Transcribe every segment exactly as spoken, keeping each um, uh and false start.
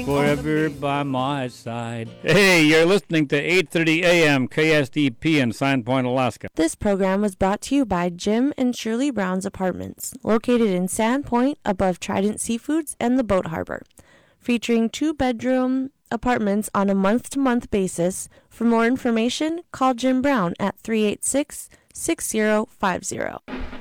forever by my side. Hey, you're listening to eight thirty A M K S D P in Sandpoint, Alaska. This program was brought to you by Jim and Shirley Brown's Apartments, located in Sandpoint above Trident Seafoods and the Boat Harbor, featuring two-bedroom apartments on a month-to-month basis. For more information, call Jim Brown at three eight six, six zero five zero.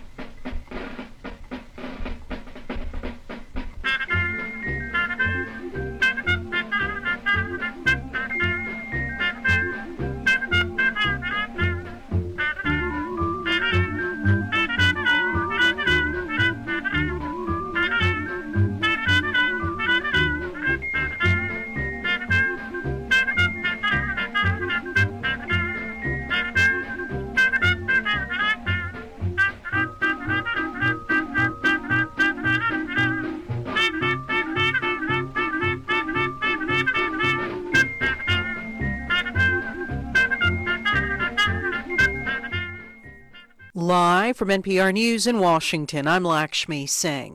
Live from N P R News in Washington, I'm Lakshmi Singh.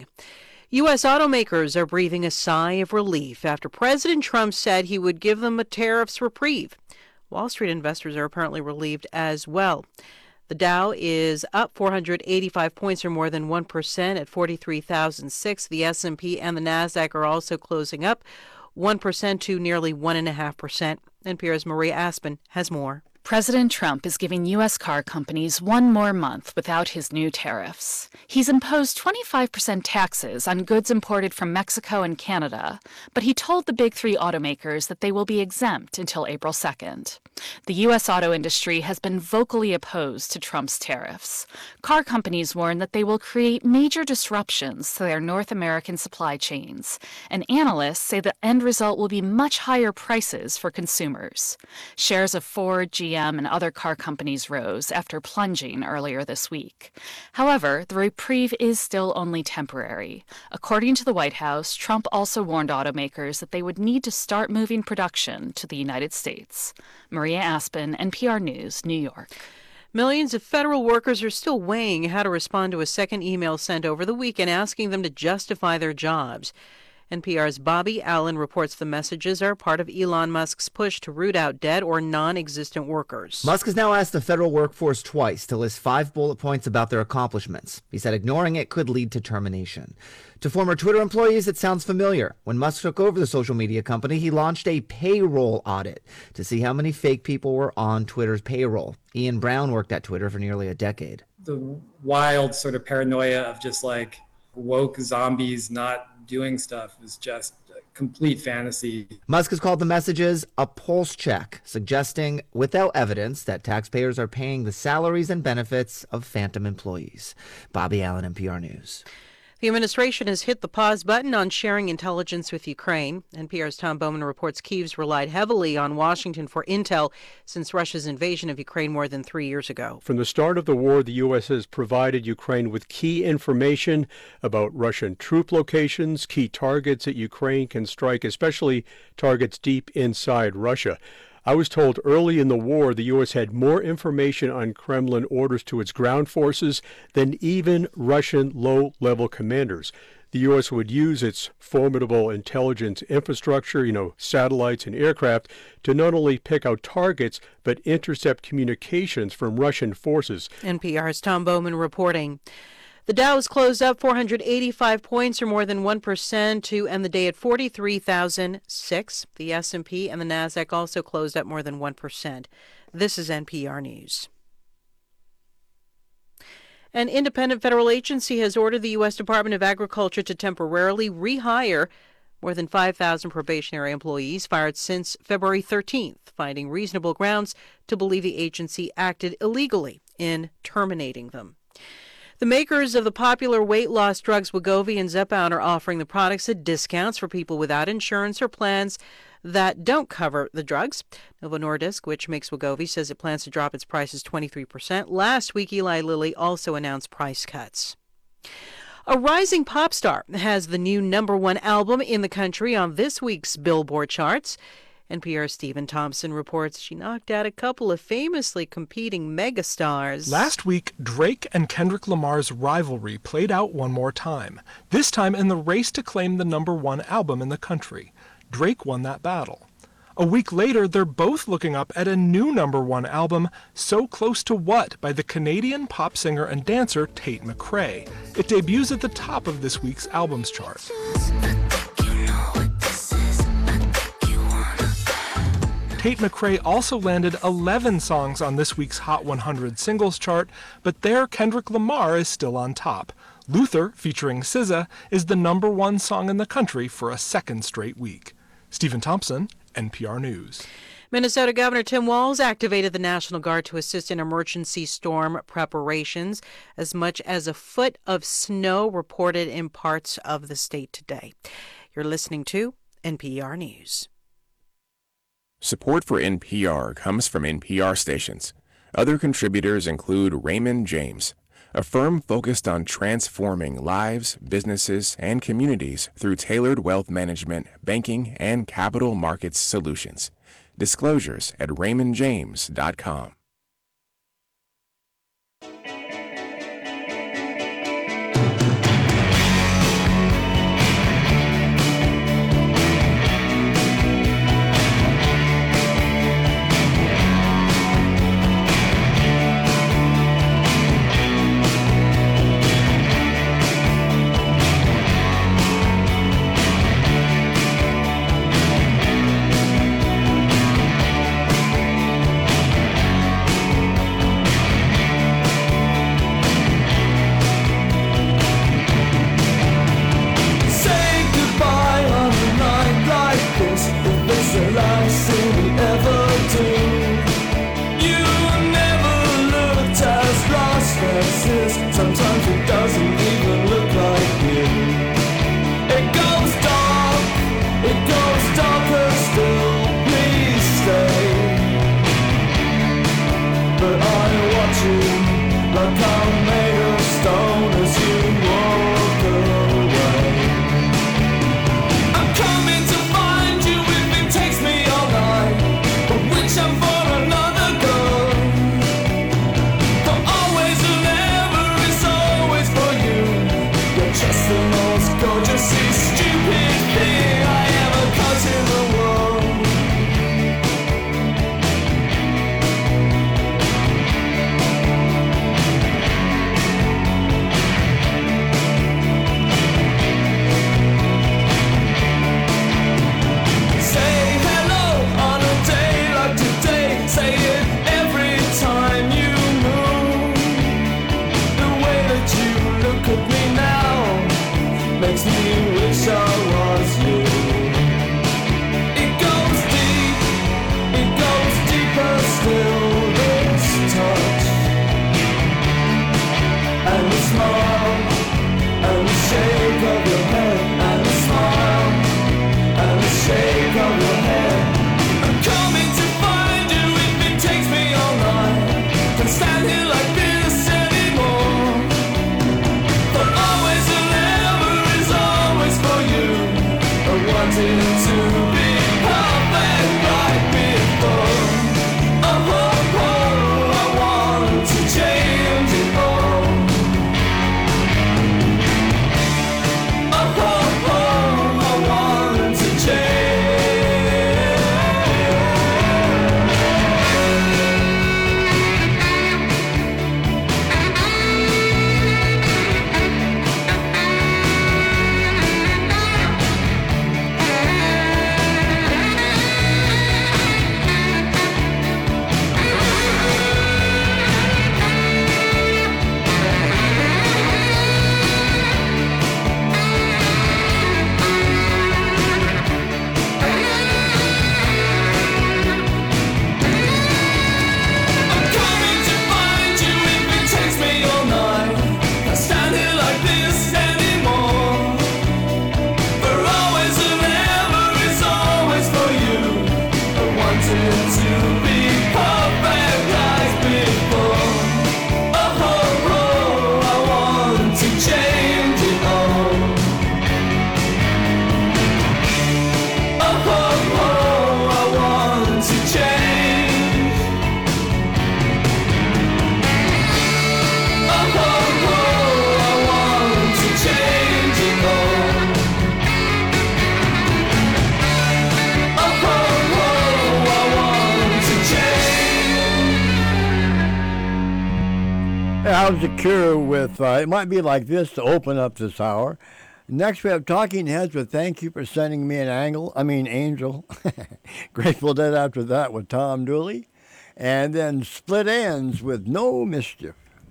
U S automakers are breathing a sigh of relief after President Trump said he would give them a tariffs reprieve. Wall Street investors are apparently relieved as well. The Dow is up four hundred eighty-five points, or more than one percent, at forty-three thousand six. The S and P and the Nasdaq are also closing up one percent to nearly one point five percent. N P R's Maria Aspen has more. President Trump is giving U S car companies one more month without his new tariffs. He's imposed twenty-five percent taxes on goods imported from Mexico and Canada, but he told the big three automakers that they will be exempt until April second. The U S auto industry has been vocally opposed to Trump's tariffs. Car companies warn that they will create major disruptions to their North American supply chains, and analysts say the end result will be much higher prices for consumers. Shares of Ford, G M, and other car companies rose after plunging earlier this week. However, the reprieve is still only temporary. According to the White House, Trump also warned automakers that they would need to start moving production to the United States. Maria Aspen, N P R News, New York. Millions of federal workers are still weighing how to respond to a second email sent over the weekend asking them to justify their jobs. N P R's Bobby Allen reports the messages are part of Elon Musk's push to root out dead or non-existent workers. Musk has now asked the federal workforce twice to list five bullet points about their accomplishments. He said ignoring it could lead to termination. To former Twitter employees, it sounds familiar. When Musk took over the social media company, he launched a payroll audit to see how many fake people were on Twitter's payroll. Ian Brown worked at Twitter for nearly a decade. The wild sort of paranoia of just like woke zombies not doing stuff is just a complete fantasy. Musk has called the messages a pulse check, suggesting without evidence that taxpayers are paying the salaries and benefits of phantom employees. Bobby Allen, N P R News. The administration has hit the pause button on sharing intelligence with Ukraine. N P R's Tom Bowman reports Kyiv's relied heavily on Washington for intel since Russia's invasion of Ukraine more than three years ago. From the start of the war, the U S has provided Ukraine with key information about Russian troop locations, key targets that Ukraine can strike, especially targets deep inside Russia. I was told early in the war the U S had more information on Kremlin orders to its ground forces than even Russian low-level commanders. The U S would use its formidable intelligence infrastructure, you know, satellites and aircraft, to not only pick out targets, but intercept communications from Russian forces. N P R's Tom Bowman reporting. The Dow is closed up four hundred eighty-five points, or more than one percent, to end the day at forty-three thousand six. The S and P and the Nasdaq also closed up more than one percent. This is N P R News. An independent federal agency has ordered the U S Department of Agriculture to temporarily rehire more than five thousand probationary employees fired since February thirteenth, finding reasonable grounds to believe the agency acted illegally in terminating them. The makers of the popular weight loss drugs Wegovy and Zepbound are offering the products at discounts for people without insurance or plans that don't cover the drugs. Novo Nordisk, which makes Wegovy, says it plans to drop its prices twenty-three percent. Last week, Eli Lilly also announced price cuts. A rising pop star has the new number one album in the country on this week's Billboard charts. N P R's Stephen Thompson reports she knocked out a couple of famously competing megastars. Last week, Drake and Kendrick Lamar's rivalry played out one more time, this time in the race to claim the number one album in the country. Drake won that battle. A week later, they're both looking up at a new number one album, So Close to What, by the Canadian pop singer and dancer Tate McRae. It debuts at the top of this week's albums chart. Tate McRae also landed eleven songs on this week's Hot one hundred singles chart, but there Kendrick Lamar is still on top. Luther, featuring S Z A, is the number one song in the country for a second straight week. Stephen Thompson, N P R News. Minnesota Governor Tim Walz activated the National Guard to assist in emergency storm preparations. As much as a foot of snow reported in parts of the state today. You're listening to N P R News. Support for N P R comes from N P R stations. Other contributors include Raymond James, a firm focused on transforming lives, businesses, and communities through tailored wealth management, banking, and capital markets solutions. Disclosures at raymond james dot com. How's the Cure with, uh, it might be like this to open up this hour. Next, we have Talking Heads with Thank You for Sending Me an Angle, I mean Angel. Grateful Dead after that with Tom Dooley. And then Split Ends with No Mischief.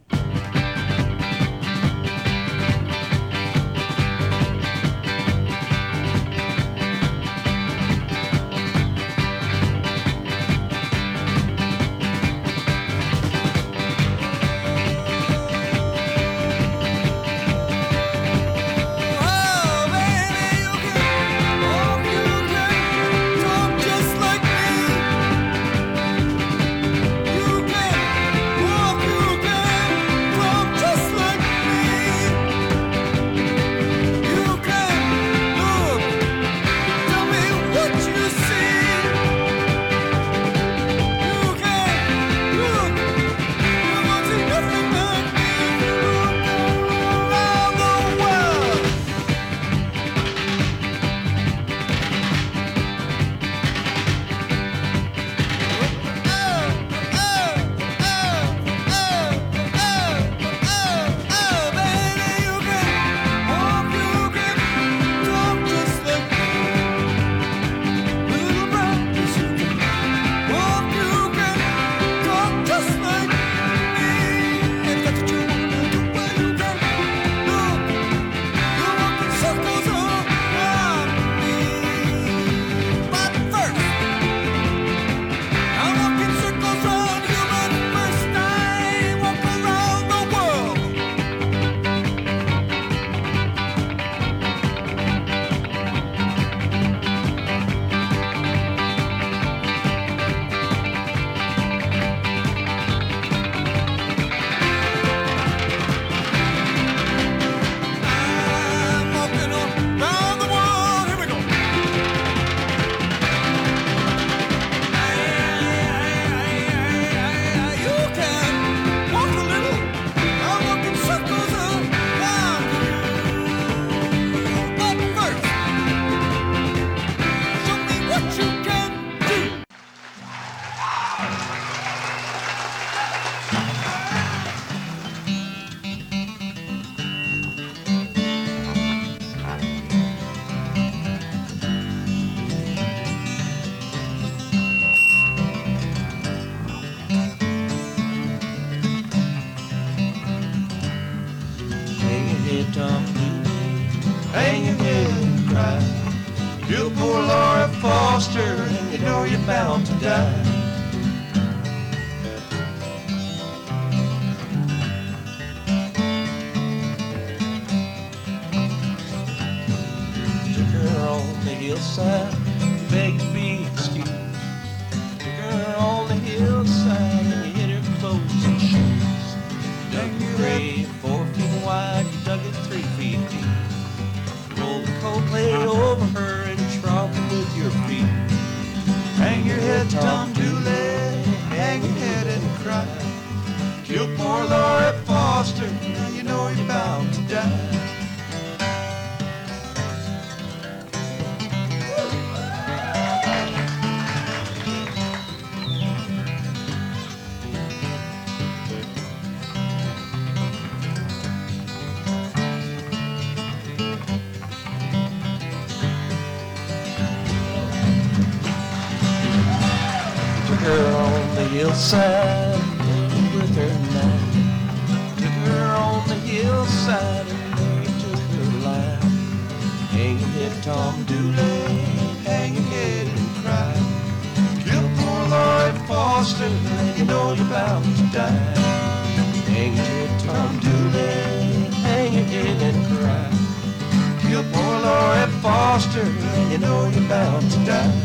Hillside with her knife. Took her on the hillside and there he took her life. Hang your head, Tom Dooley, hang your head and cry. Killed poor Lloyd Foster, and you know you're bound to die. Hang your head, Tom Dooley, hang your head and cry. Killed poor Lloyd Foster, and you know you're bound to die.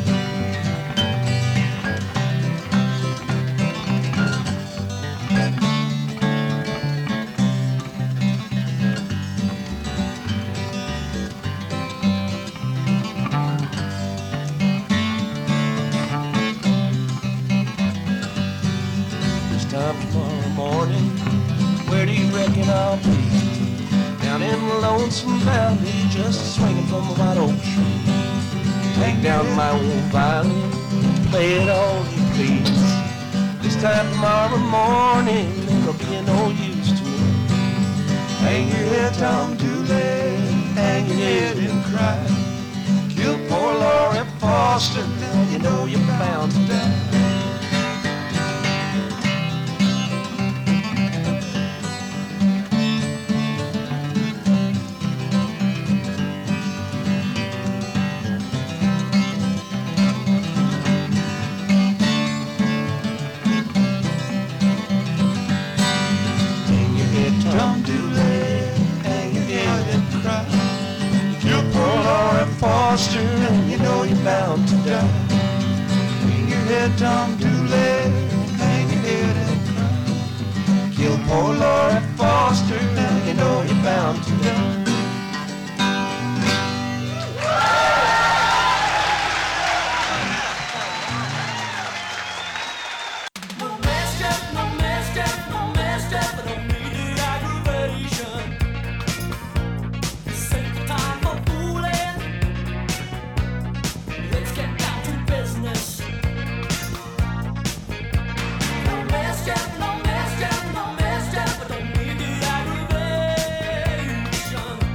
Lonesome Valley, just swinging from a white oak tree. Take down my old violin, play it all you please. This time tomorrow morning, it'll be no use to me. Hang your head, Tom Dooley, hang your head and cry. Kill poor Laura Foster, now you know you're bound to die. Tom Dooley, hang your head and cry. Kill poor Laura Foster, and you know you're bound to die. Hang your head, Tom Dooley, hang your head and cry. Kill poor Laura Foster, and you know you're bound to die. No mischief, no mischief, but don't need the aggravation.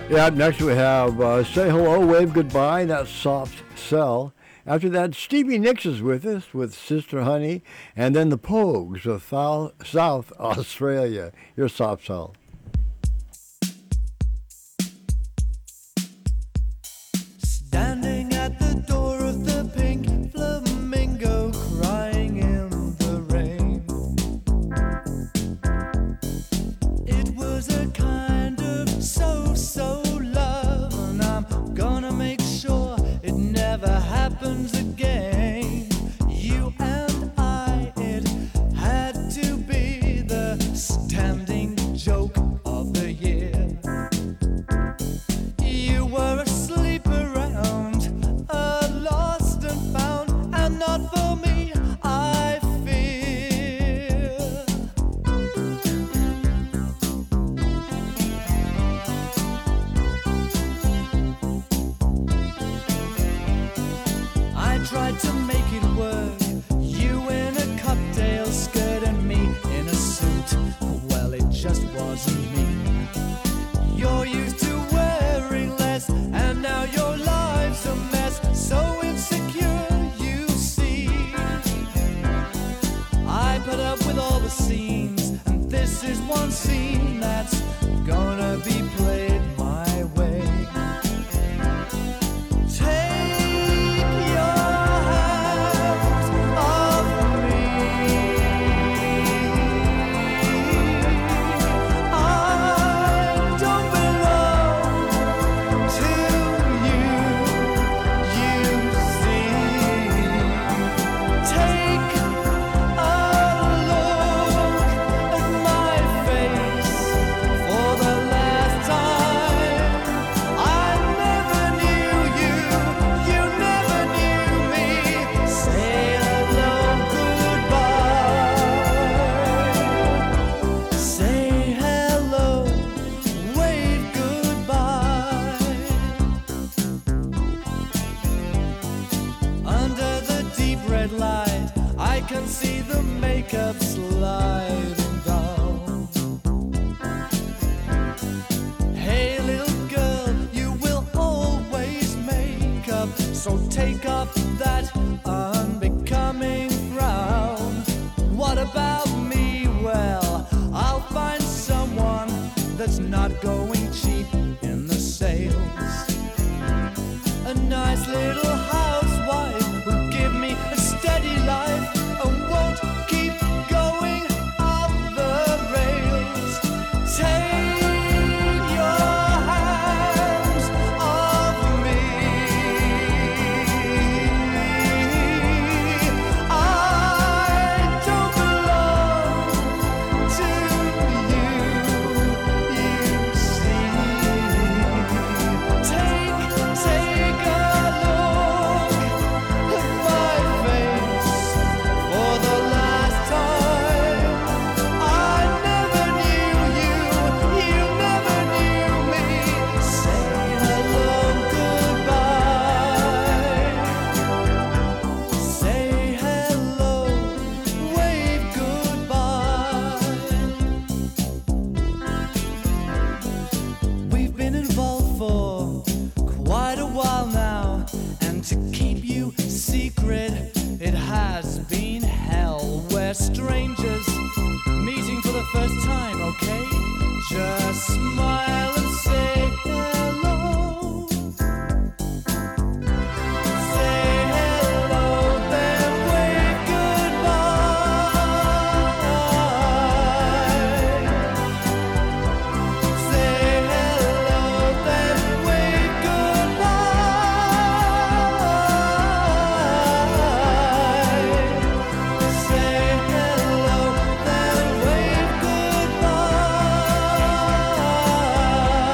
Yeah, up next we have uh, Say Hello, Wave Goodbye. That's Soft Cell. After that, Stevie Nicks is with us with Sister Honey. And then the Pogues of Thou- South Australia. Here's Soft Cell. Standing at the door of the Pink Flamingo, crying in the rain. It was a kind of so-so love, and I'm gonna make sure it never happens again. You and I, it had to be the standing joke of the year. You were asleep around, uh, lost and found, and not for me, I fear. I tried to make it work, you in a cocktail skirt and me in a suit. Well, it just wasn't me. You're used to wearing less, and now your life's a mess. So insecure, you see. I put up with all the scenes, and this is one scene that's gonna be played my way. Take your hands off me. I don't belong to you, you see. Take a look at my face for the last time. I never knew you, you never knew me. Say hello, goodbye. Say hello, wave goodbye. Under the deep red light, I can see the makeup sliding down. Hey little girl, you will always make up, so take off that unbecoming frown. What about me? Well, I'll find someone that's not going cheap in the sales. A nice little housewife who'll give me a steady life and won't keep going off the rails. Take your hands off me. I don't belong to you, you see. Take, take a look at my face for the last time. I never knew you, you never knew me. Say hello, goodbye. Say hello, wave goodbye. We've been involved for quite a while now, and to keep you secret, it has been hell. We're strangers meeting for the first time, okay? Just smile and say hello. Say hello, then wave goodbye. Say hello, then wave goodbye. Say hello, then wave goodbye.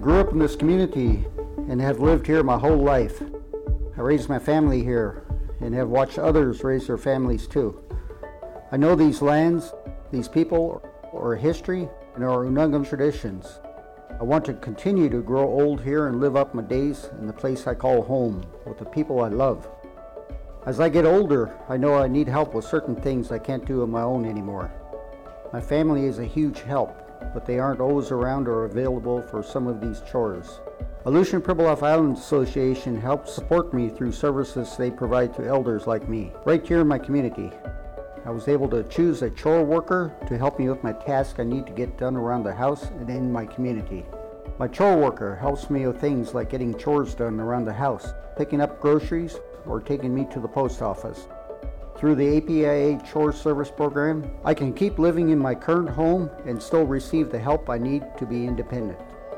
grew up in this community and have lived here my whole life. I raised my family here and have watched others raise their families too. I know these lands, these people, our history, and our Unungan traditions. I want to continue to grow old here and live up my days in the place I call home with the people I love. As I get older, I know I need help with certain things I can't do on my own anymore. My family is a huge help, but they aren't always around or available for some of these chores. Aleutian Pribilof Island Association helps support me through services they provide to elders like me, right here in my community. I was able to choose a chore worker to help me with my tasks I need to get done around the house and in my community. My chore worker helps me with things like getting chores done around the house, picking up groceries, or taking me to the post office. Through the A P I A Chore Service Program, I can keep living in my current home and still receive the help I need to be independent.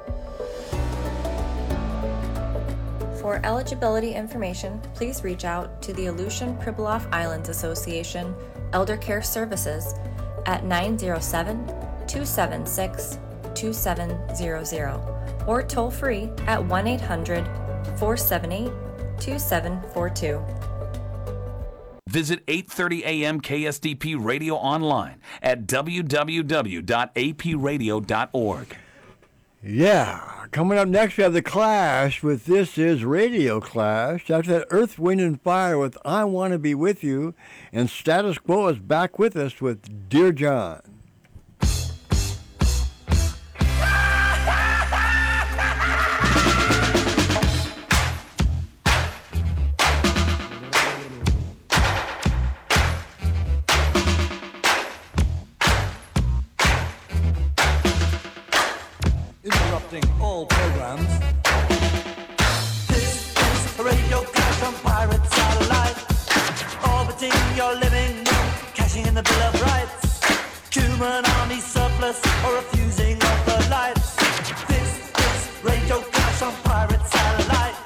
For eligibility information, please reach out to the Aleutian Pribilof Islands Association Elder Care Services at nine zero seven, two seven six, two seven zero zero or toll free at one eight hundred, four seven eight, two seven four two. Visit eight thirty A M K S D P Radio online at w w w dot a p radio dot org. Yeah, coming up next we have The Clash with This Is Radio Clash. After that, Earth, Wind, and Fire with I Want to Be With You. And Status Quo is back with us with Dear John. Interrupting all programs. This is a radio clash on pirate satellite, orbiting your living room, cashing in the Bill of Rights. Human army surplus or refusing of the lights. This is radio clash on pirate satellite.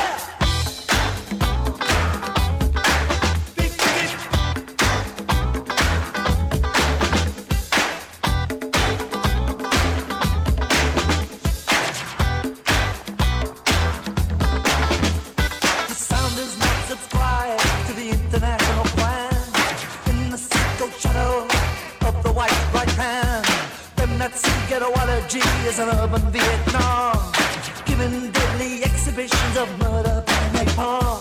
Is an urban Vietnam, giving deadly exhibitions of murder and napalm.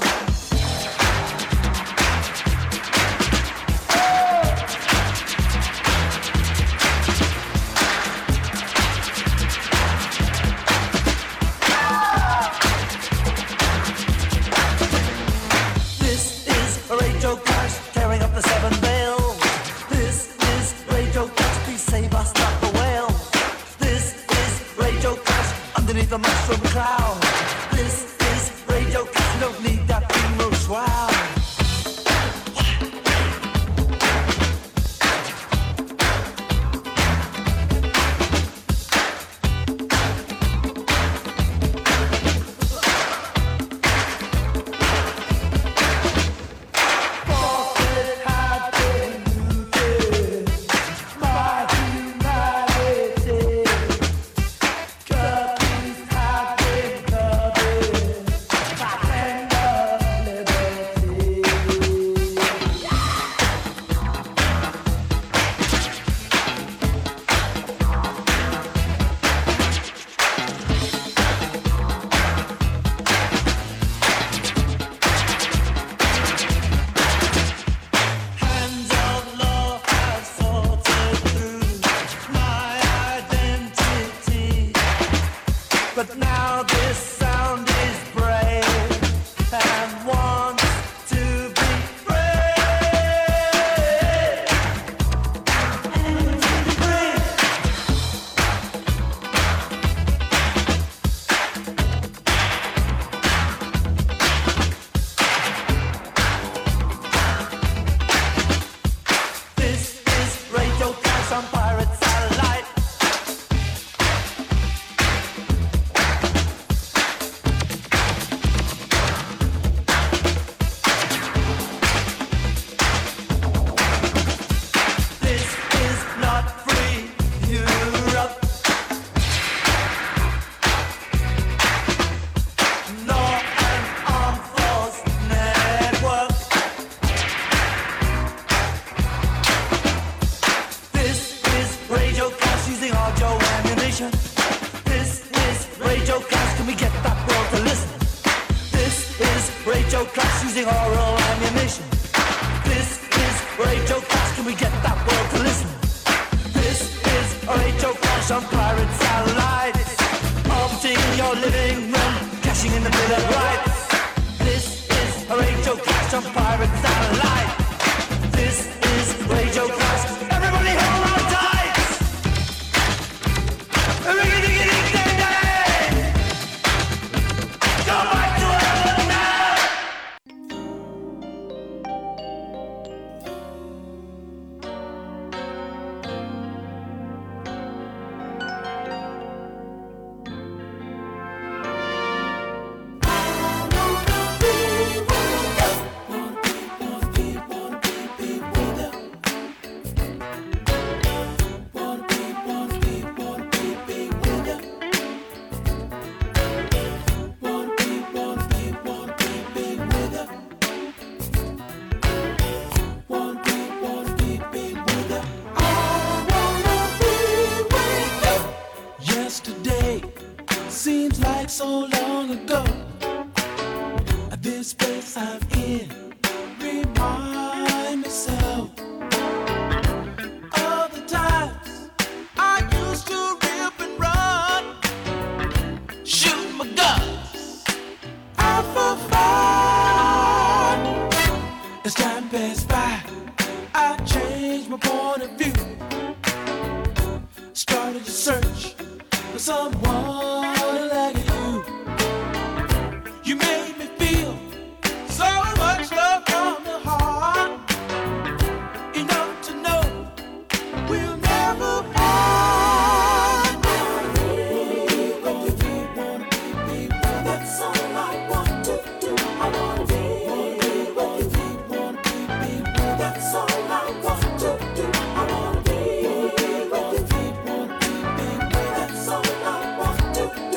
This is a radio clash, tearing up the seven veils. This is radio clash, please save us, not the whale. Underneath the mushroom cloud. This is radio clash, don't need that funeral shroud. Radio Clash, can we get that world to listen? This is Radio Clash using oral ammunition. This is Radio Clash, can we get that world to listen? This is Radio Clash on pirate satellites, orbiting your living room, cashing in the Bill of Rights. This is Radio Clash on pirate satellites. This is Radio Clash. Everybody hold on tight. Go back to heaven now. Yesterday seems like so long ago. This place I'm in remind me so of the times I used to rip and run, shoot my guns out for fun. As time passed by, I changed my point of view. Started to search for someone like you. You made me feel so much love from the heart, enough to know we'll never part. That's all I want to do. I want to be with you. That's all I want to do. I want to be with you. That's all I want to do.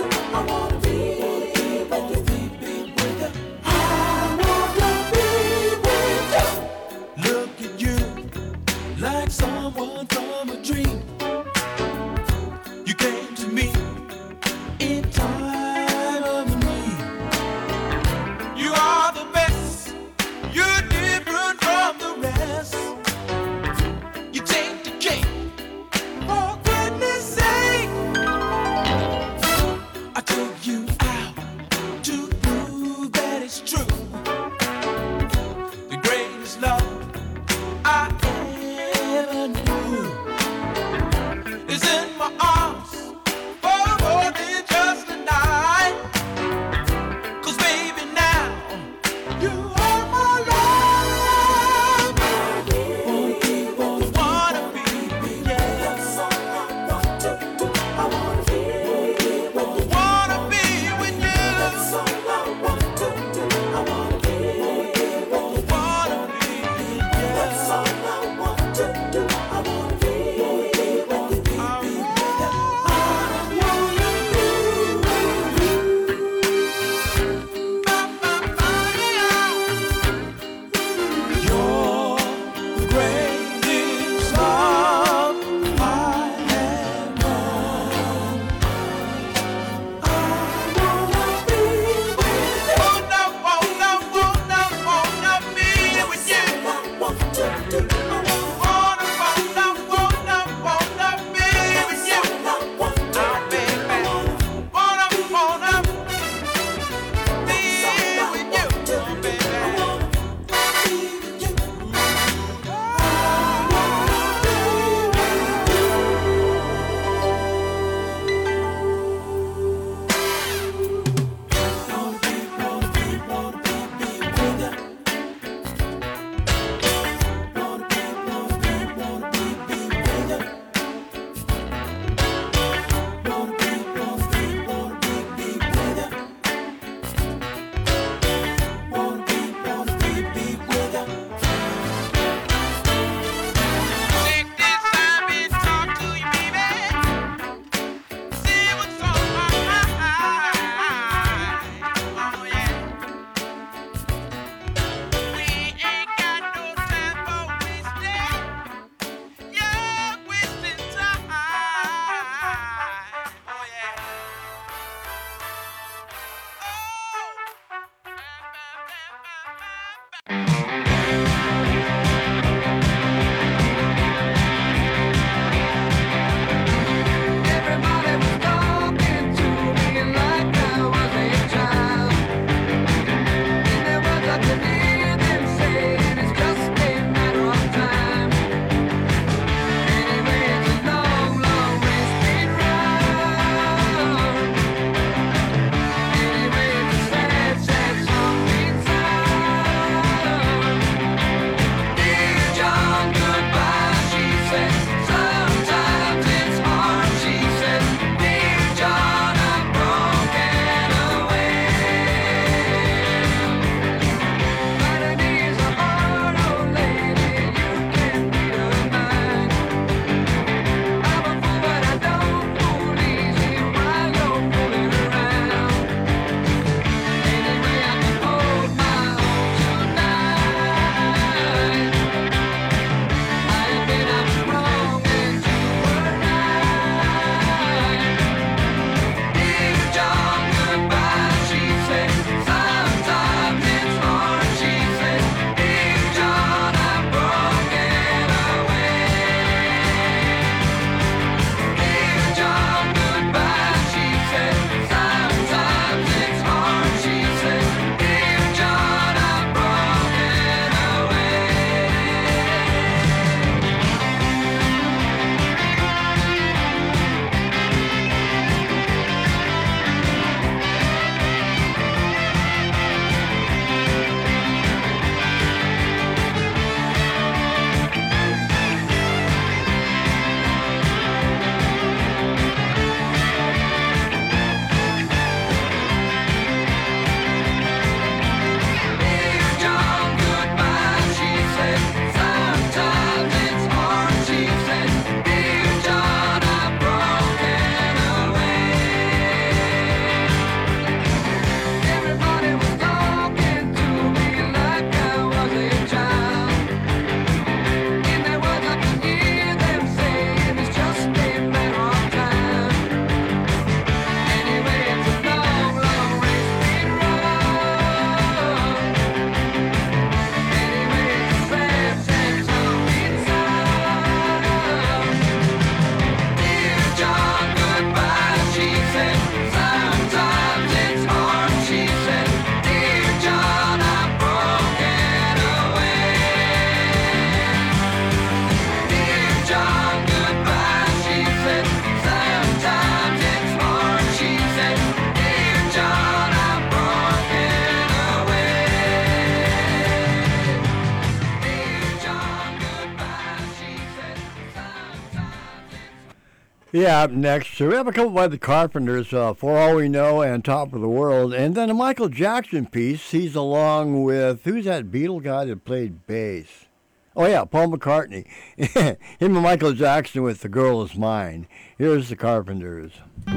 Yeah, up next, so we have a couple by the Carpenters, uh, For All We Know and Top of the World. And then a Michael Jackson piece. He's along with, who's that Beatle guy that played bass? Oh, yeah, Paul McCartney. Him and Michael Jackson with The Girl Is Mine. Here's the Carpenters.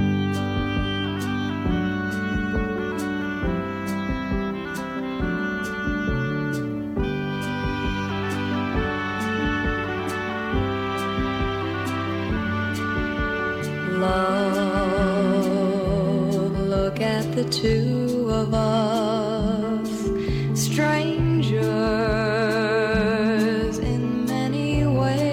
Love, look at the two of us, strangers in many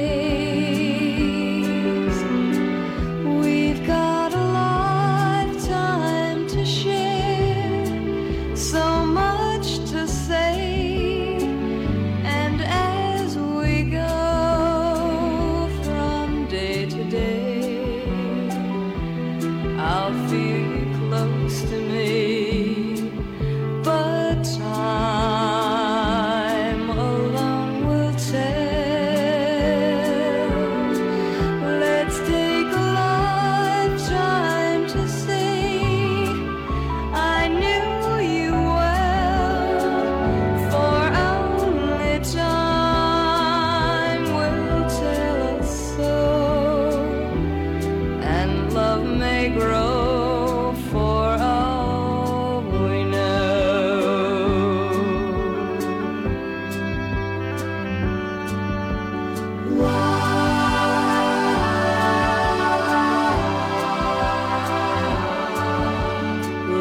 ways. We've got a lifetime to share, so much to say, and as we go from day to day, I'll feel you close to me, but time alone will tell. Let's take a lifetime to see. I knew you well, for only time will tell us so, and love may grow for all we know.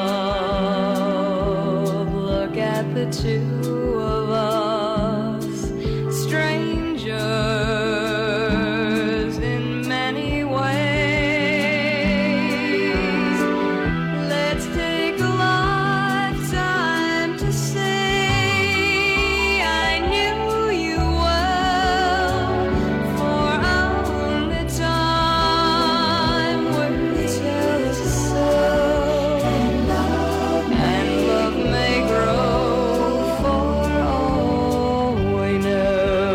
Love, look at the two of us, strangers in many ways. Let's take a lifetime to see. I knew you well, for only time will tell us so, and love may grow for all we know.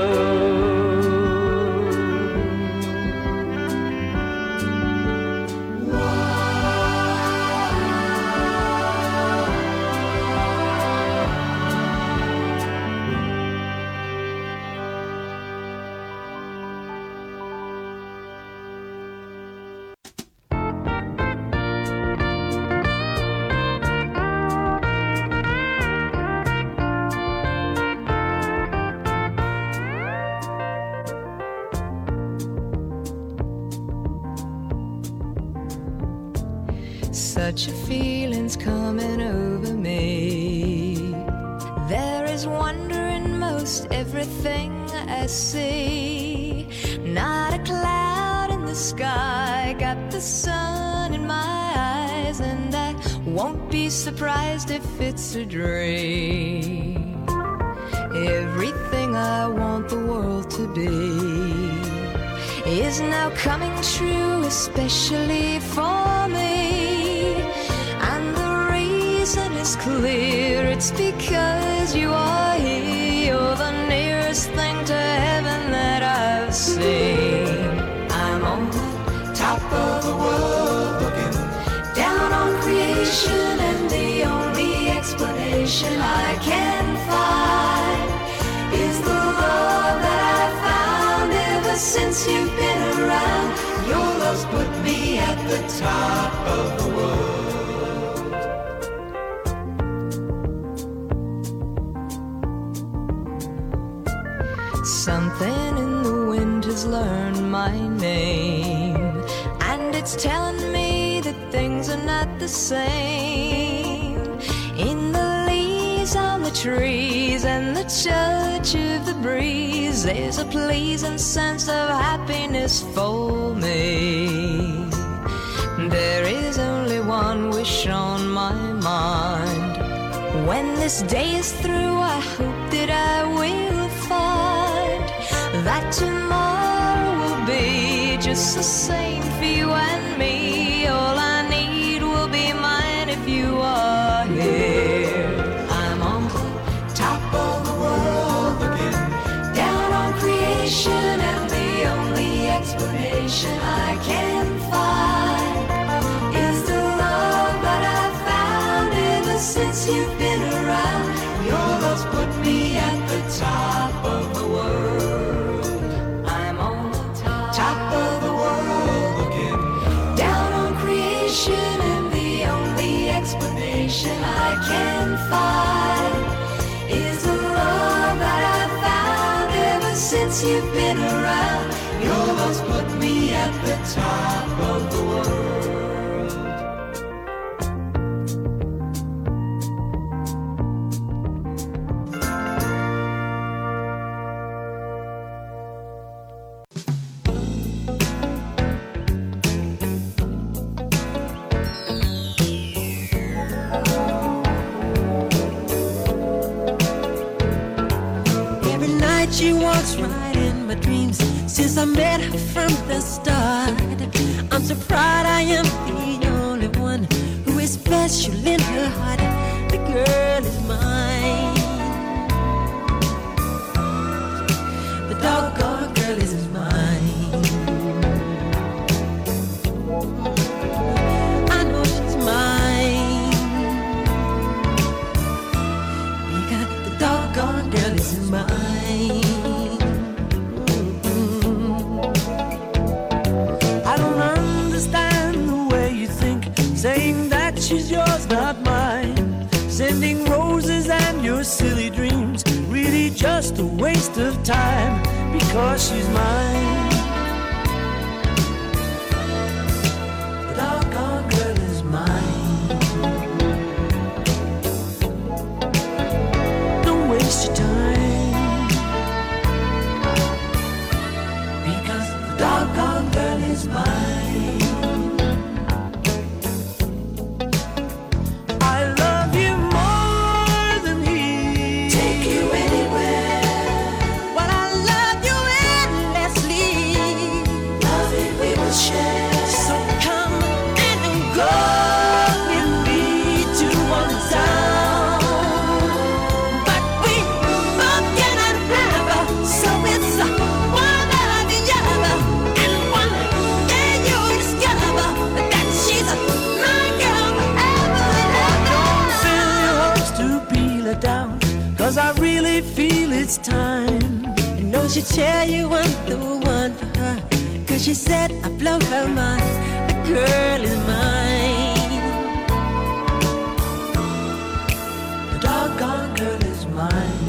Such a feeling's coming over me. There is wonder in most everything I see. Not a cloud in the sky, got the sun in my eyes, and I won't be surprised if it's a dream. Everything I want the world to be is now coming true, especially for me. And the reason is clear, it's because you are here. You're the nearest thing to heaven that I've seen. I'm on the top of the world, looking down on creation, and the only explanation I can find is the love that I found ever since you've been around. Your love's put me at the top of the world. Something in the wind has learned my name, and it's telling me that things are not the same. In the leaves on the trees and the touch of the breeze, there's a pleasing sense of happiness for me. There is only one wish on my mind. When this day is through, I hope that I will find that tomorrow will be just the same for you and me. All I need will be mine if you are here. I'm on the top of the world, looking down on creation, and the only explanation I can since you've been around. Your love's put me at the top of the world. I'm on the top, top of the world, looking down on creation, and the only explanation I can find is the love that I found ever since you've been around. Your love's put me at the top of the world. She walks right in my dreams since I met her from the start. I'm so proud I am the only one who is special in her heart. The girl is mine. The doggone girl is mine. I know she's mine because the doggone girl is mine. Saying that she's yours, not mine. Sending roses and your silly dreams, really just a waste of time, because she's mine. The doggone girl is mine. Don't waste your time, because the doggone girl is mine. Cause I really feel it's time. I know she'll tell you I'm the one for her, cause she said I blow her mind. The girl is mine. The doggone girl is mine.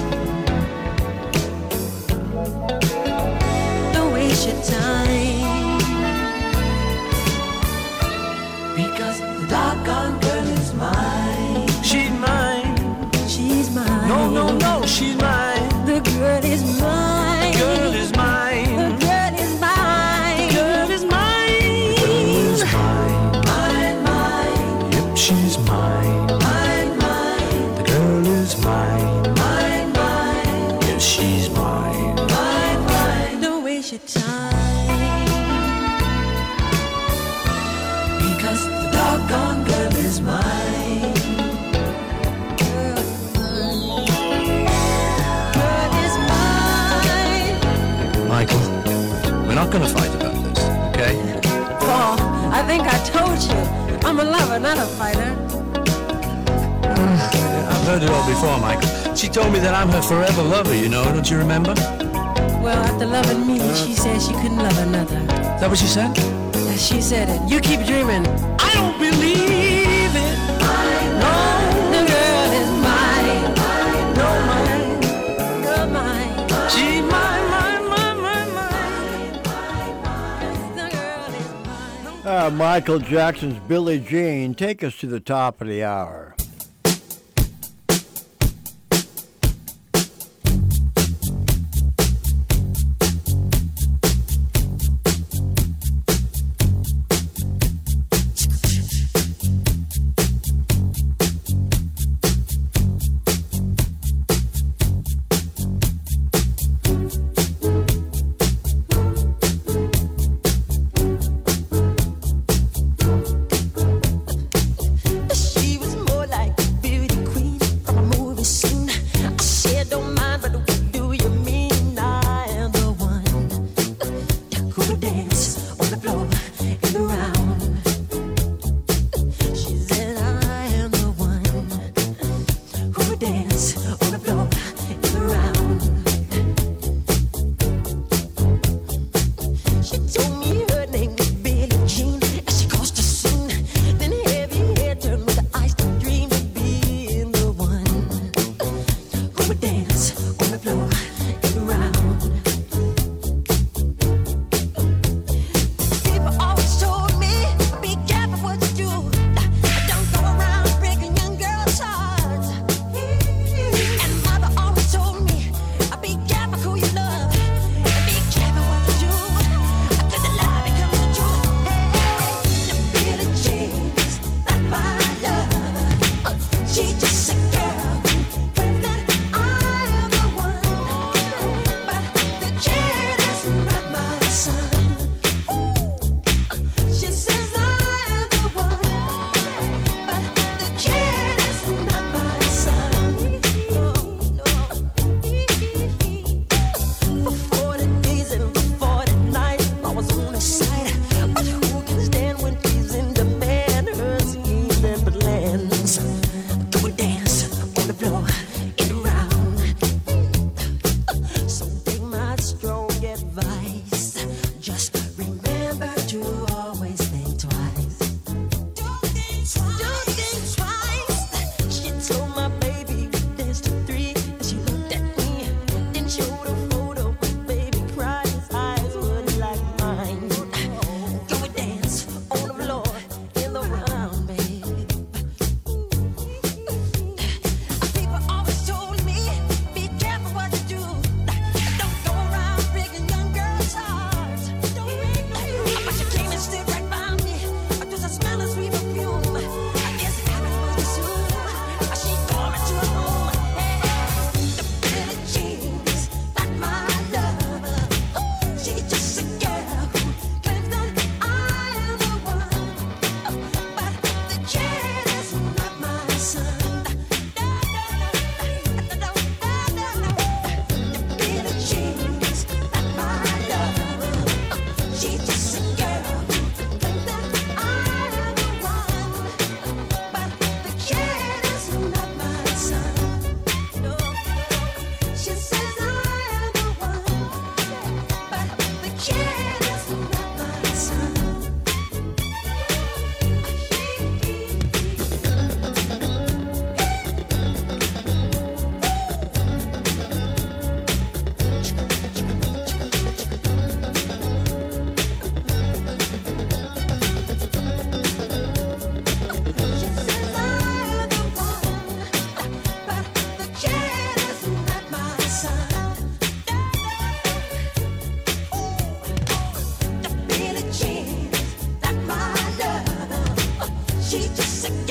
Don't waste your time, because the doggone girl is mine. She's mine. She's mine. No, no, no, she's mine. The girl is mine. Girl is mine. The girl is mine. Girl is mine. Girl is mine. Mine, mine. Yep, she's mine. Mine, mine. The girl is mine. Mine, mine. Yes, she's mine. Mine, mine. Don't waste your time, because the doggone girl is mine. Michael, we're not going to fight about this, okay? Paul, I think I told you, I'm a lover, not a fighter. I've heard it all before, Michael. She told me that I'm her forever lover, you know, don't you remember? Well, after loving me, she said she couldn't love another. Is that what she said? Yeah, she said it. You keep dreaming. I don't believe it. No, the girl is mine. No, mine. Girl, mine. She's mine. Uh, Michael Jackson's Billie Jean, take us to the top of the hour. She was more like She's just a